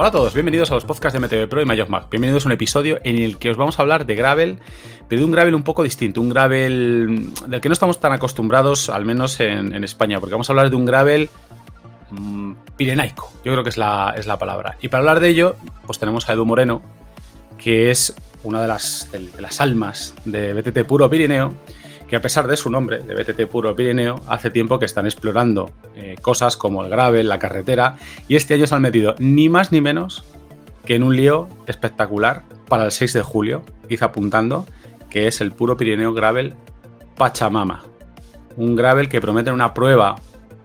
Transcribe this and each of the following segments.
Hola a todos, bienvenidos a los podcasts de MTB Pro y MyJobMac. Bienvenidos a un episodio en el que os vamos a hablar de gravel, pero de un gravel un poco distinto, un gravel del que no estamos tan acostumbrados, al menos en España, porque vamos a hablar de un gravel pirenaico, yo creo que es la palabra. Y para hablar de ello, pues tenemos a Edu Moreno, que es una de las almas de BTT Puro Pirineo, que a pesar de su nombre, de BTT Puro Pirineo, hace tiempo que están explorando cosas como el gravel, la carretera, y este año se han metido ni más ni menos que en un lío espectacular para el 6 de julio, quizá apuntando, que es el Puro Pirineo Gravel Pachamama. Un gravel que promete una prueba,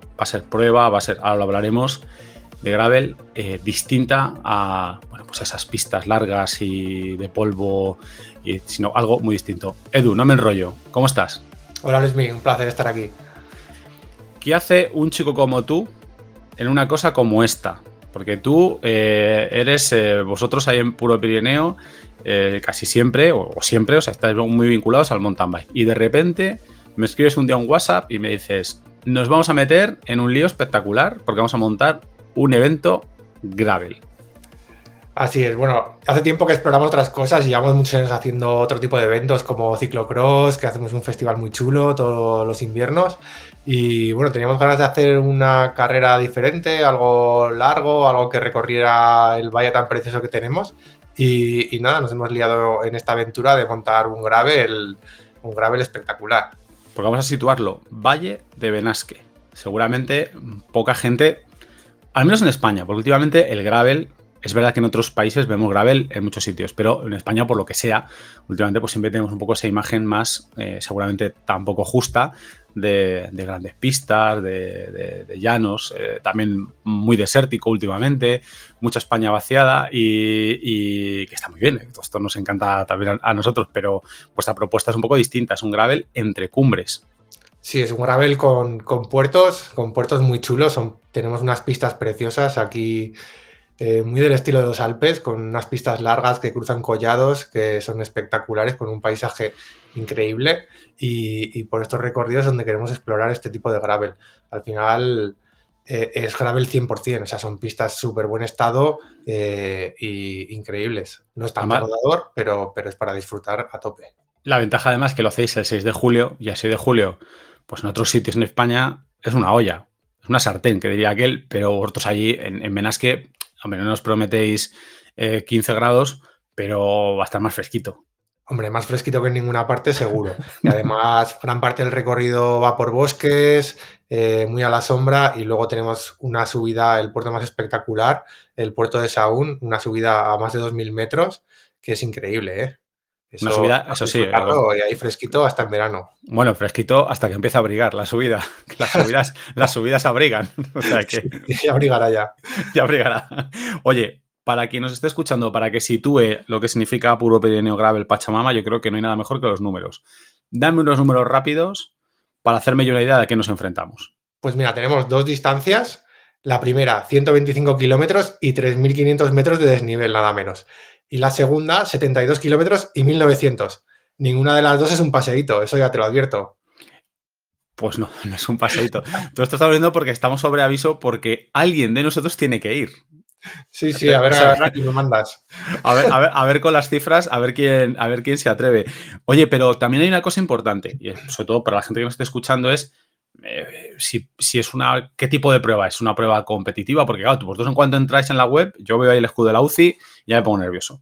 ahora lo hablaremos, de gravel distinta a pues esas pistas largas y de polvo, sino algo muy distinto. Edu, no me enrollo. ¿Cómo estás? Hola Luismi, un placer estar aquí. ¿Qué hace un chico como tú en una cosa como esta? Porque tú eres, vosotros ahí en Puro Pirineo, casi siempre, o siempre, estáis muy vinculados al mountain bike. Y de repente me escribes un día un WhatsApp y me dices, nos vamos a meter en un lío espectacular porque vamos a montar un evento gravel. Así es, bueno, hace tiempo que exploramos otras cosas y llevamos muchos años haciendo otro tipo de eventos como ciclocross, que hacemos un festival muy chulo todos los inviernos. Y bueno, teníamos ganas de hacer una carrera diferente, algo largo, algo que recorriera el valle tan precioso que tenemos. Y nada, nos hemos liado en esta aventura de montar un gravel espectacular. Porque vamos a situarlo, Valle de Benasque. Seguramente poca gente, al menos en España, porque últimamente el gravel, es verdad que en otros países vemos gravel en muchos sitios, pero en España, por lo que sea, últimamente pues siempre tenemos un poco esa imagen más, seguramente tampoco justa, de grandes pistas, de llanos, también muy desértico últimamente, mucha España vaciada y que está muy bien, esto nos encanta también a nosotros, pero vuestra propuesta es un poco distinta, es un gravel entre cumbres. Sí, es un gravel con puertos muy chulos, tenemos unas pistas preciosas aquí. Muy del estilo de los Alpes, con unas pistas largas que cruzan collados que son espectaculares, con un paisaje increíble y por estos recorridos donde queremos explorar este tipo de gravel. Al final es gravel 100%, o sea, son pistas súper buen estado y increíbles. No es tan rodador, pero es para disfrutar a tope. La ventaja además que lo hacéis el 6 de julio y el 6 de julio, pues en otros sitios en España es una olla, es una sartén, que diría aquel, pero vosotros allí en Benasque, hombre, no nos prometéis 15 grados, pero va a estar más fresquito. Hombre, más fresquito que en ninguna parte, seguro. Y además, gran parte del recorrido va por bosques, muy a la sombra, y luego tenemos una subida, el puerto más espectacular, el puerto de Sahún, una subida a más de 2.000 metros, que es increíble, ¿eh? Una subida, eso sí. Y ahí fresquito hasta en verano. Bueno, fresquito hasta que empieza a abrigar la subida. Las subidas abrigan. O sea que ya abrigará ya. Ya abrigará. Oye, para quien nos esté escuchando, para que sitúe lo que significa Puro Pirineo Gravel Pachamama, yo creo que no hay nada mejor que los números. Dame unos números rápidos para hacerme yo una idea de a qué nos enfrentamos. Pues mira, tenemos dos distancias. La primera, 125 kilómetros y 3.500 metros de desnivel, nada menos. Y la segunda, 72 kilómetros y 1.900. Ninguna de las dos es un paseíto, eso ya te lo advierto. Pues no, no es un paseíto. Todo esto está viendo porque estamos sobre aviso porque alguien de nosotros tiene que ir. Sí, a ver quién me mandas. A ver con las cifras, a ver quién se atreve. Oye, pero también hay una cosa importante, y sobre todo para la gente que nos esté escuchando, es si es ¿qué tipo de prueba? ¿Es una prueba competitiva? Porque claro, vosotros en cuanto entráis en la web, yo veo ahí el escudo de la UCI y ya me pongo nervioso.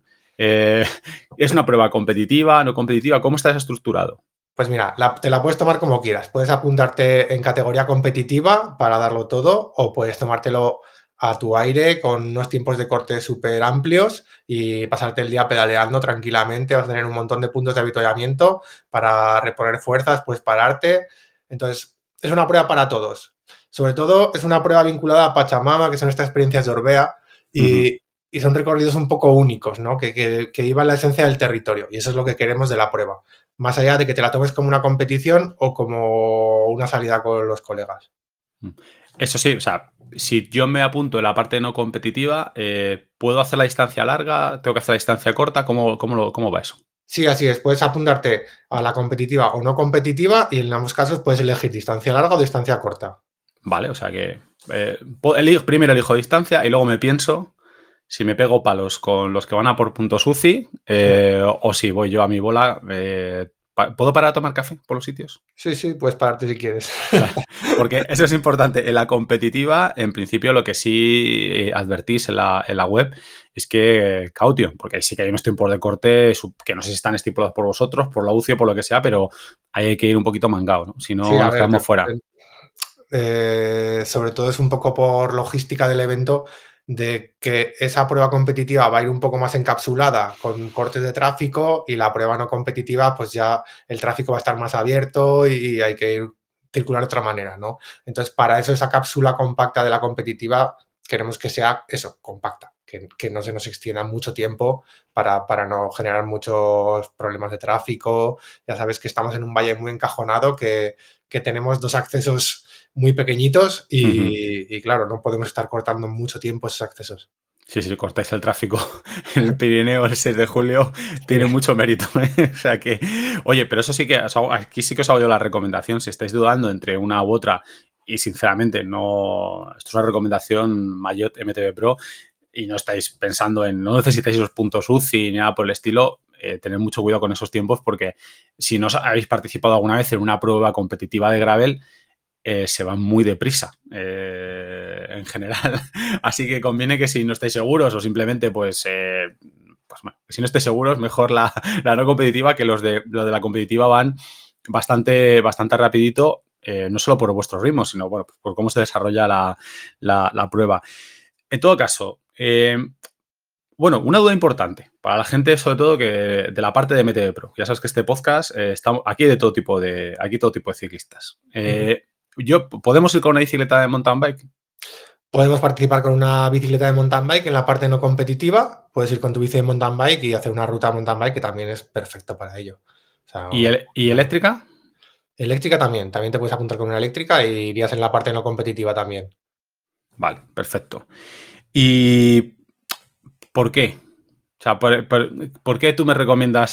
¿Es una prueba competitiva, no competitiva? ¿Cómo está estructurado? Pues mira, te la puedes tomar como quieras. Puedes apuntarte en categoría competitiva para darlo todo o puedes tomártelo a tu aire con unos tiempos de corte súper amplios y pasarte el día pedaleando tranquilamente. Vas a tener un montón de puntos de avituallamiento para reponer fuerzas, puedes pararte. Entonces, es una prueba para todos. Sobre todo, es una prueba vinculada a Pachamama, que son estas experiencias de Orbea y son recorridos un poco únicos, ¿no? Que iban la esencia del territorio y eso es lo que queremos de la prueba. Más allá de que te la tomes como una competición o como una salida con los colegas. Eso sí, o sea, si yo me apunto en la parte no competitiva, ¿puedo hacer la distancia larga? ¿Tengo que hacer la distancia corta? ¿Cómo va eso? Sí, así es. Puedes apuntarte a la competitiva o no competitiva y en ambos casos puedes elegir distancia larga o distancia corta. Vale, o sea que primero elijo distancia y luego me pienso si me pego palos con los que van a por puntos UCI o si voy yo a mi bola. ¿Puedo parar a tomar café por los sitios? Sí, sí, puedes pararte si quieres. Vale, porque eso es importante. En la competitiva, en principio, lo que sí advertís en la web es que caution, porque sí que hay unos tiempos de corte que no sé si están estipulados por vosotros, por la UCI o por lo que sea, pero ahí hay que ir un poquito mangado, ¿no? Si Sí, no, a nos ver, quedamos fuera. sobre todo es un poco por logística del evento, de que esa prueba competitiva va a ir un poco más encapsulada con cortes de tráfico y la prueba no competitiva, pues ya el tráfico va a estar más abierto y hay que circular de otra manera, ¿no? Entonces, para eso esa cápsula compacta de la competitiva queremos que sea eso, compacta, que no se nos extienda mucho tiempo para no generar muchos problemas de tráfico. Ya sabes que estamos en un valle muy encajonado, que tenemos dos accesos muy pequeñitos Ujú. y claro, no podemos estar cortando mucho tiempo esos accesos. Sí, si cortáis el tráfico en el Pirineo el 6 de julio, Sí, tiene mucho mérito, ¿eh? O sea que, oye, pero eso sí que, aquí sí que os hago yo la recomendación, si estáis dudando entre una u otra, y sinceramente no, esto es una recomendación Mayotte MTB Pro, y no estáis pensando no necesitáis esos puntos UCI ni nada por el estilo, tened mucho cuidado con esos tiempos porque si no habéis participado alguna vez en una prueba competitiva de gravel, se van muy deprisa en general. Así que conviene que si no estáis seguros o simplemente, pues bueno, si no estáis seguros, mejor la no competitiva, que los de la competitiva van bastante rapidito, no solo por vuestros ritmos, sino bueno, por cómo se desarrolla la prueba. En todo caso, bueno, una duda importante para la gente, sobre todo, que de la parte de MTB Pro. Ya sabes que este podcast, aquí hay aquí todo tipo de ciclistas. ujú. ¿Podemos ir con una bicicleta de mountain bike? Podemos participar con una bicicleta de mountain bike en la parte no competitiva. Puedes ir con tu bici de mountain bike y hacer una ruta mountain bike que también es perfecto para ello. O sea, ¿Y eléctrica? eléctrica también te puedes apuntar con una eléctrica y irías en la parte no competitiva también. Vale, perfecto. ¿Y por qué? O sea, ¿por qué tú me recomiendas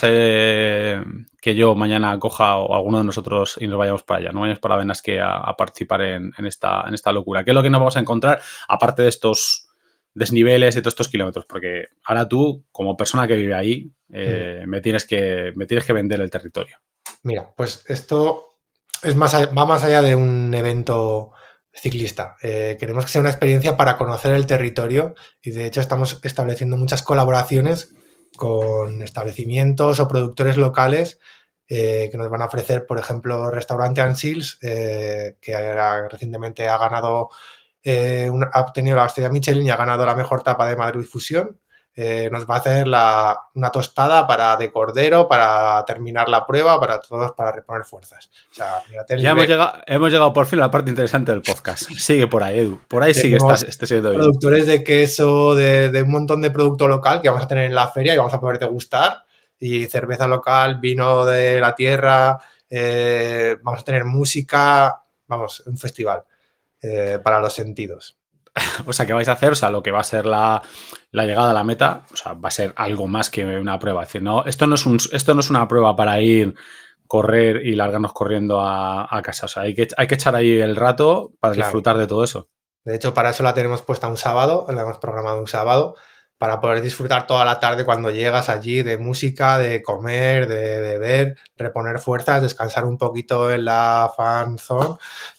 que yo mañana coja o alguno de nosotros y nos vayamos para allá? No vayamos para Benasque a participar en esta locura. ¿Qué es lo que nos vamos a encontrar aparte de estos desniveles, de todos estos kilómetros? Porque ahora tú, como persona que vive ahí, Mm. me tienes que vender el territorio. Mira, pues esto va más allá de un evento ciclista. Queremos que sea una experiencia para conocer el territorio y de hecho estamos estableciendo muchas colaboraciones con establecimientos o productores locales que nos van a ofrecer, por ejemplo, Restaurante Ansils, recientemente ha ganado, ha obtenido la estrella Michelin y ha ganado la mejor tapa de Madrid Fusión. Nos va a hacer una tostada de cordero para terminar la prueba, para todos, para reponer fuerzas. O sea, mírate el Ya nivel. hemos llegado por fin a la parte interesante del podcast. Sigue por ahí, Edu. Por ahí sigue, Tenemos este siendo bien. productores de queso, de un montón de producto local que vamos a tener en la feria y vamos a poder degustar. Y cerveza local, vino de la tierra, vamos a tener música, vamos, un festival para los sentidos. O sea, ¿qué vais a hacer? O sea, lo que va a ser la llegada a la meta, o sea, va a ser algo más que una prueba. Es decir, no, esto no es una prueba para ir, correr y largarnos corriendo a casa. O sea, hay que echar ahí el rato para Claro. disfrutar de todo eso. De hecho, para eso la tenemos puesta un sábado, la hemos programado un sábado, para poder disfrutar toda la tarde cuando llegas allí de música, de comer, de beber, reponer fuerzas, descansar un poquito en la fan zone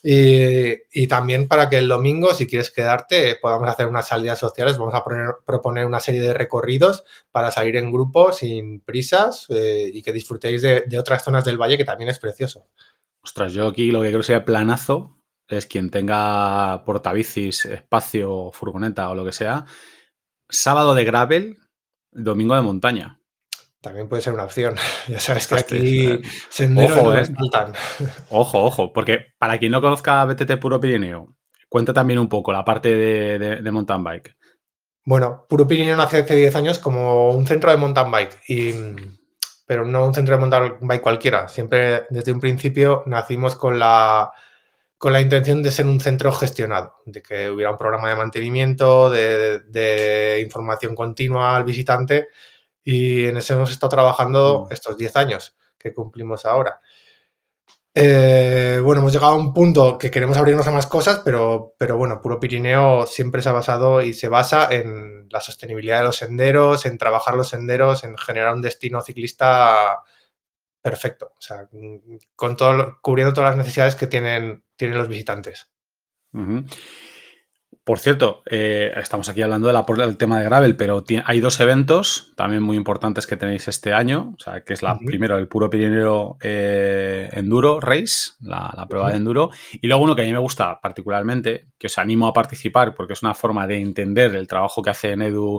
y también para que el domingo, si quieres quedarte, podamos hacer unas salidas sociales. Vamos a proponer una serie de recorridos para salir en grupo sin prisas y que disfrutéis de otras zonas del valle que también es precioso. Ostras, yo aquí lo que creo que sería planazo es quien tenga portabicis, espacio, furgoneta o lo que sea, sábado de gravel, domingo de montaña. También puede ser una opción. Ya sabes que Ostras, aquí senderos ojo, no nos faltan. Ojo, porque para quien no conozca BTT Puro Pirineo, cuenta también un poco la parte de mountain bike. Bueno, Puro Pirineo nació hace 10 años como un centro de mountain bike, pero no un centro de mountain bike cualquiera. Siempre desde un principio nacimos con la intención de ser un centro gestionado, de que hubiera un programa de mantenimiento, de información continua al visitante y en eso hemos estado trabajando estos 10 años que cumplimos ahora. Bueno, hemos llegado a un punto que queremos abrirnos a más cosas, pero bueno, Puro Pirineo siempre se ha basado y se basa en la sostenibilidad de los senderos, en trabajar los senderos, en generar un destino ciclista perfecto, o sea, con todo, cubriendo todas las necesidades que tienen los visitantes. Ujú. Por cierto, estamos aquí hablando del tema de gravel, pero hay dos eventos también muy importantes que tenéis este año, o sea, que es Ujú, primero el Puro Pirineo Enduro Race, la prueba de ujú. enduro, y luego uno que a mí me gusta particularmente, que os animo a participar porque es una forma de entender el trabajo que hacen Edu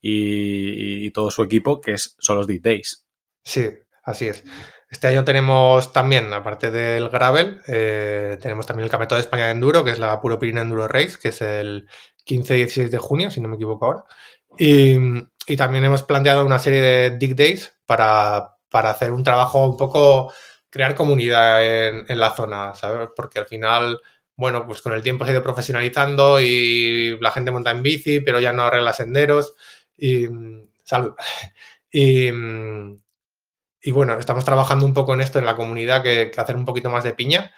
y todo su equipo, son los Deep Days. Sí, así es. Este año tenemos también, aparte del gravel, tenemos también el Campeonato de España de Enduro, que es la Puro Pirineo Enduro Race, que es el 15 y 16 de junio, si no me equivoco ahora. Y también hemos planteado una serie de Dig Days para hacer un trabajo un poco, crear comunidad en la zona, ¿sabes? Porque al final, bueno, pues con el tiempo se ha ido profesionalizando y la gente monta en bici, pero ya no arregla senderos. Y, salud. Y, y bueno, estamos trabajando un poco en esto en la comunidad, que hacer un poquito más de piña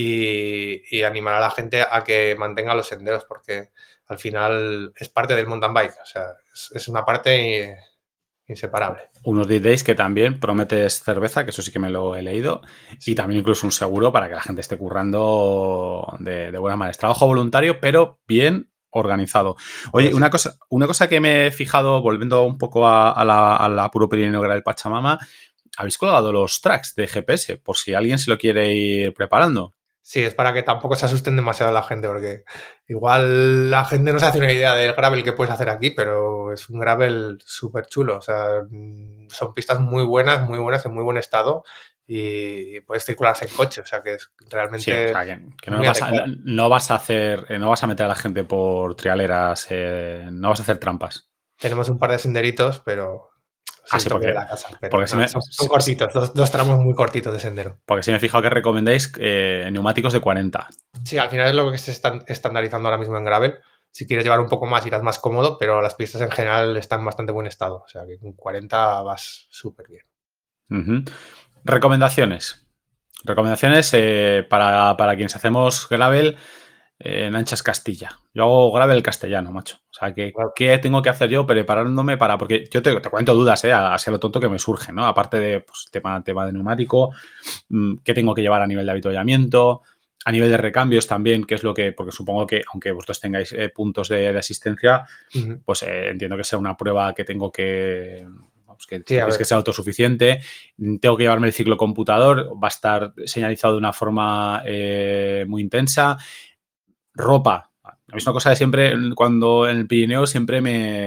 y animar a la gente a que mantenga los senderos, porque al final es parte del mountain bike, o sea, es una parte inseparable. Unos Deep que también prometes cerveza, que eso sí que me lo he leído, y Sí, también incluso un seguro para que la gente esté currando de buena manera. Es trabajo voluntario, pero bien organizado. Oye, pues sí. una cosa que me he fijado, volviendo un poco a la Puro Pirineo del Pachamama, habéis colgado los tracks de GPS, por si alguien se lo quiere ir preparando. Sí, es para que tampoco se asusten demasiado la gente, porque igual la gente no se hace una idea del gravel que puedes hacer aquí, pero es un gravel súper chulo. O sea, son pistas muy buenas, en muy buen estado y puedes circularse en coche. O sea, que es Sí, o realmente sea, que no muy vas a, adecuado. no vas a hacer, no vas a meter a la gente por trialeras, no vas a hacer trampas. Tenemos un par de senderitos, pero Ah, soy el sí, toque de la casa. Pero porque nada, son cortitos, dos tramos muy cortitos de sendero. porque sí me he fijado que recomendáis neumáticos de 40. Sí, al final es lo que se está estandarizando ahora mismo en gravel. Si quieres llevar un poco más, irás más cómodo, pero las pistas en general están en bastante buen estado. O sea que con 40 vas súper bien. Ujú. Recomendaciones. Recomendaciones para quienes hacemos gravel en Anchas Castilla. Yo hago gravel castellano, macho. O sea, Claro. ¿qué tengo que hacer yo preparándome para...? Porque yo te cuento dudas, así a lo tonto que me surgen, ¿no? Aparte de pues, tema de neumático, qué tengo que llevar a nivel de avituallamiento, a nivel de recambios también, que es lo que... Porque supongo que, aunque vosotros tengáis puntos de asistencia, Ujú. pues entiendo que sea una prueba que tengo que... vamos, que Sí, a tenéis que ver, ser autosuficiente. Tengo que llevarme el ciclocomputador, va a estar señalizado de una forma muy intensa. Ropa. Es una cosa que siempre, cuando en el Pirineo, siempre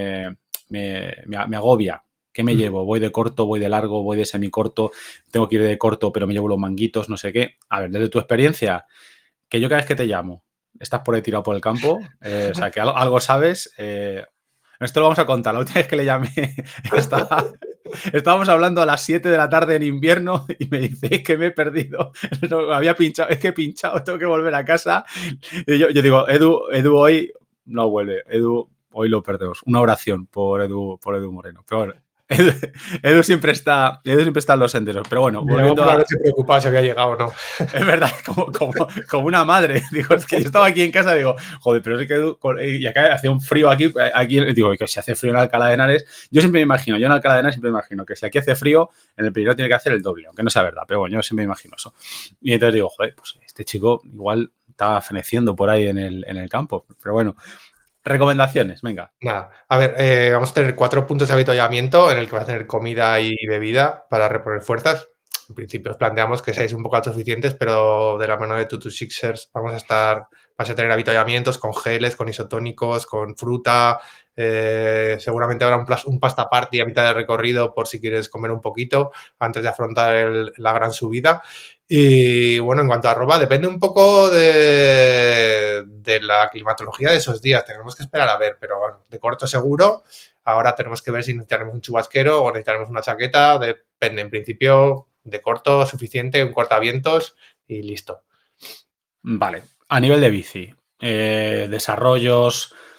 me agobia. ¿Qué me ujú. llevo? ¿Voy de corto, voy de largo, voy de semicorto? Tengo que ir de corto, pero me llevo los manguitos, no sé qué. A ver, desde tu experiencia, que yo cada vez que te llamo, estás por ahí tirado por el campo, o sea, que algo sabes. Esto lo vamos a contar. La última vez que le llamé, estaba, estábamos hablando a las 7 de la tarde en invierno y me dice, es que me he perdido. No, había pinchado, es que he pinchado, tengo que volver a casa. Y yo digo, Edu hoy no vuelve. Edu, hoy lo perdemos. Una oración por Edu Moreno. Pero bueno, Edu, Edu siempre está en los senderos. Pero bueno, Me llamó por volviendo la a, noche preocupado si había llegado o no. es verdad, como una madre. Digo, es que yo estaba aquí en casa, digo, joder, pero es que y acá hacía un frío aquí digo, que si hace frío en Alcalá de Henares, yo siempre me imagino, yo en Alcalá de Henares siempre me imagino que si aquí hace frío, en el Pirineo tiene que hacer el doble, aunque no sea verdad, pero bueno, yo siempre me imagino eso. Y entonces digo, joder, pues este chico igual estaba feneciendo por ahí en el campo, pero bueno, recomendaciones, venga. Nada, a ver, vamos a tener 4 puntos de avituallamiento en el que va a tener comida y bebida para reponer fuerzas. En principio os planteamos que seáis un poco autosuficientes, pero de la mano de Tutu Sixers vas a tener avituallamientos con geles, con isotónicos, con fruta. Seguramente habrá un pasta party a mitad del recorrido por si quieres comer un poquito antes de afrontar la gran subida. Y bueno, en cuanto a ropa, depende un poco de la climatología de esos días. Tenemos que esperar a ver, pero bueno, de corto seguro. Ahora tenemos que ver si necesitaremos un chubasquero o necesitaremos una chaqueta. Depende, en principio, de corto suficiente, un cortavientos y listo. Vale, a nivel de bici, desarrollos,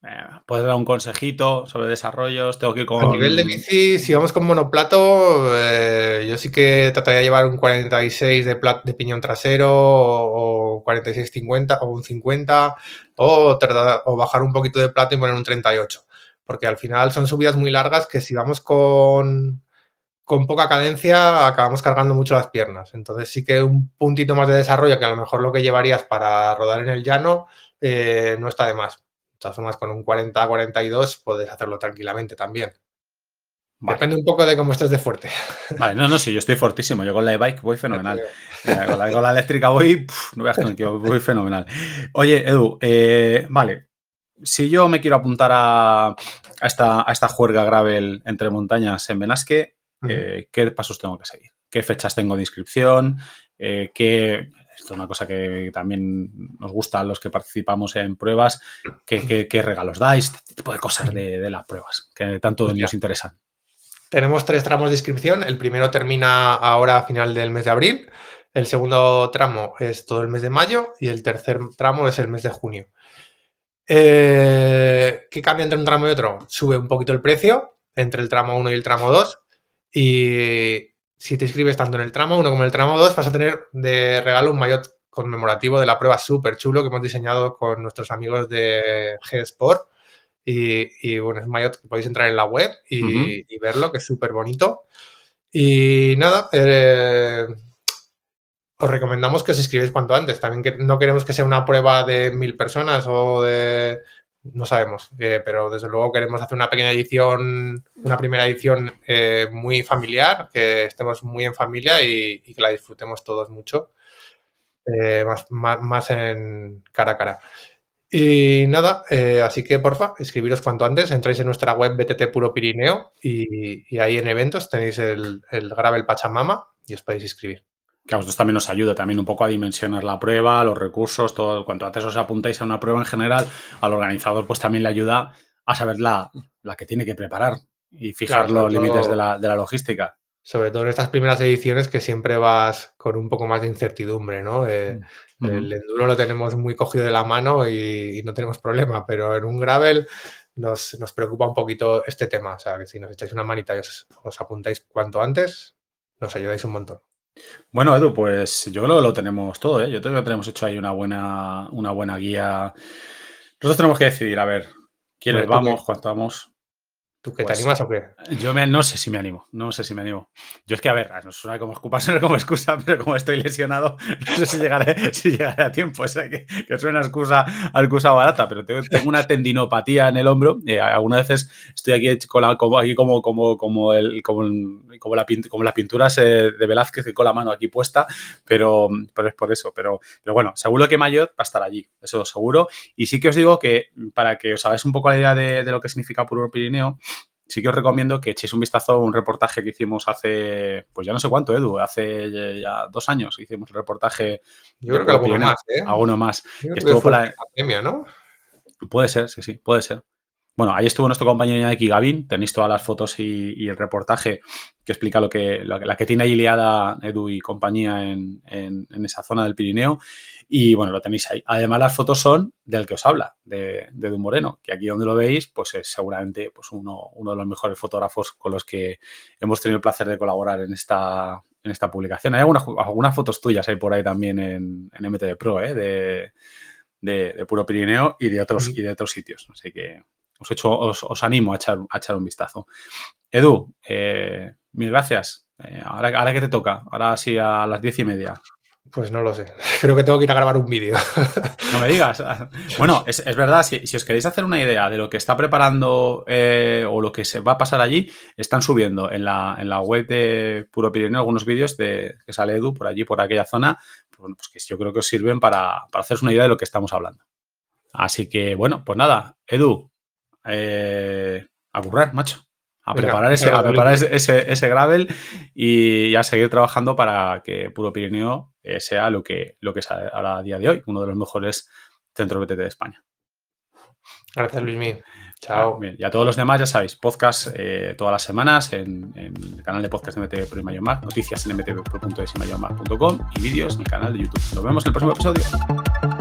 ¿Puedes dar un consejito sobre desarrollos? Tengo que ir A nivel de con... bici, si vamos con monoplato, yo sí que trataría de llevar un 46 de piñón trasero o 46-50 o un 50 o bajar un poquito de plato y poner un 38. Porque al final son subidas muy largas que si vamos con poca cadencia acabamos cargando mucho las piernas. Entonces sí que un puntito más de desarrollo que a lo mejor lo que llevarías para rodar en el llano no está de más. De todas formas, con un 40-42 puedes hacerlo tranquilamente también. Vale. Depende un poco de cómo estés de fuerte. Vale, no, sí, yo estoy fortísimo. Yo con la e-bike voy Ya te fenomenal. veo. Con la eléctrica voy, no veas con el que voy fenomenal. Oye, Edu, vale, si yo me quiero apuntar a esta juerga gravel entre montañas en Benasque, ¿qué pasos tengo que seguir? ¿Qué fechas tengo de inscripción? Esto es una cosa que también nos gusta a los que participamos en pruebas. ¿Qué regalos dais? Este tipo de cosas de las pruebas que tanto Pues nos interesan. tenemos 3 tramos de inscripción. El primero termina ahora a final del mes de abril. El segundo tramo es todo el mes de mayo y el tercer tramo es el mes de junio. ¿Qué cambia entre un tramo y otro? Sube un poquito el precio entre el tramo 1 y el tramo 2 y si te inscribes tanto en el tramo 1 como en el tramo 2 vas a tener de regalo un maillot conmemorativo de la prueba súper chulo que hemos diseñado con nuestros amigos de G-Sport y bueno, es un maillot que podéis entrar en la web y verlo, que es súper bonito. Y nada, os recomendamos que os inscribáis cuanto antes. También que no queremos que sea una prueba de 1000 personas o de... No sabemos, pero desde luego queremos hacer una pequeña edición, una primera edición muy familiar, que estemos muy en familia y que la disfrutemos todos mucho, más en cara a cara. Y nada, así que porfa, inscribiros cuanto antes, entráis en nuestra web BTT Puro Pirineo y ahí en eventos tenéis el Gravel Pachamama y os podéis inscribir. Que a vosotros también nos ayuda también un poco a dimensionar la prueba, los recursos, todo. Cuanto antes os apuntáis a una prueba en general, al organizador pues también le ayuda a saber la que tiene que preparar y fijar Claro, los límites de la logística. sobre todo en estas primeras ediciones que siempre vas con un poco más de incertidumbre, ¿no? El enduro lo tenemos muy cogido de la mano y no tenemos problema, pero en un gravel nos preocupa un poquito este tema. O sea, que si nos echáis una manita y os apuntáis cuanto antes, nos ayudáis un montón. Bueno, Edu, pues yo creo que lo tenemos todo, ¿eh? Yo creo que tenemos hecho ahí una buena guía. Nosotros tenemos que decidir, a ver, quiénes Hombre, vamos, cuánto vamos. ¿tú qué te Pues animas o qué? yo no sé si me animo, Yo es que, a ver, no suena como excusa, pero como estoy lesionado, no sé si llegaré a tiempo. O sea, que suena excusa barata, pero tengo una tendinopatía en el hombro. Algunas veces estoy aquí como las pinturas de Velázquez, con la mano aquí puesta, pero es por eso. Pero bueno, seguro que Mayotte va a estar allí, eso seguro. Y sí que os digo que, para que os hagáis un poco la idea de lo que significa Puro Pirineo, sí que os recomiendo que echéis un vistazo a un reportaje que hicimos hace, pues ya no sé cuánto, Edu, hace ya 2 años hicimos un reportaje. Yo creo que alguno más, ¿eh? Alguno más. Yo Que creo que estuvo fue por la ahí. pandemia, ¿no? Puede ser, sí, puede ser. Bueno, ahí estuvo nuestro compañero Iñaki Gavín. Tenéis todas las fotos y el reportaje que explica la que tiene ahí liada Edu y compañía en esa zona del Pirineo. Y bueno, lo tenéis ahí. Además, las fotos son del que os habla, de Edu Moreno, que aquí donde lo veis, pues es seguramente pues uno de los mejores fotógrafos con los que hemos tenido el placer de colaborar en esta publicación. Hay algunas fotos tuyas ahí por ahí también en MTB Pro, de Puro Pirineo y de otros sitios. Así que os animo a echar un vistazo. Edu, mil gracias. Ahora que te toca, ahora sí a las 10:30. Pues no lo sé. Creo que tengo que ir a grabar un vídeo. No me digas. Bueno, es verdad, si os queréis hacer una idea de lo que está preparando o lo que se va a pasar allí, están subiendo en la web de Puro Pirineo algunos vídeos que sale Edu por allí, por aquella zona, pues que yo creo que os sirven para haceros una idea de lo que estamos hablando. Así que, bueno, pues nada, Edu, a currar, macho. A preparar ese gravel y a seguir trabajando para que Puro Pirineo sea lo que es a día de hoy, uno de los mejores centros BTT de España. Gracias, Luismi. Chao. Bien, y a todos los demás, ya sabéis, podcast todas las semanas en el canal de podcast de MTB Pro y Mayotte, noticias en mtbpro.es y mayotte.com y vídeos en el canal de YouTube. Nos vemos en el próximo episodio.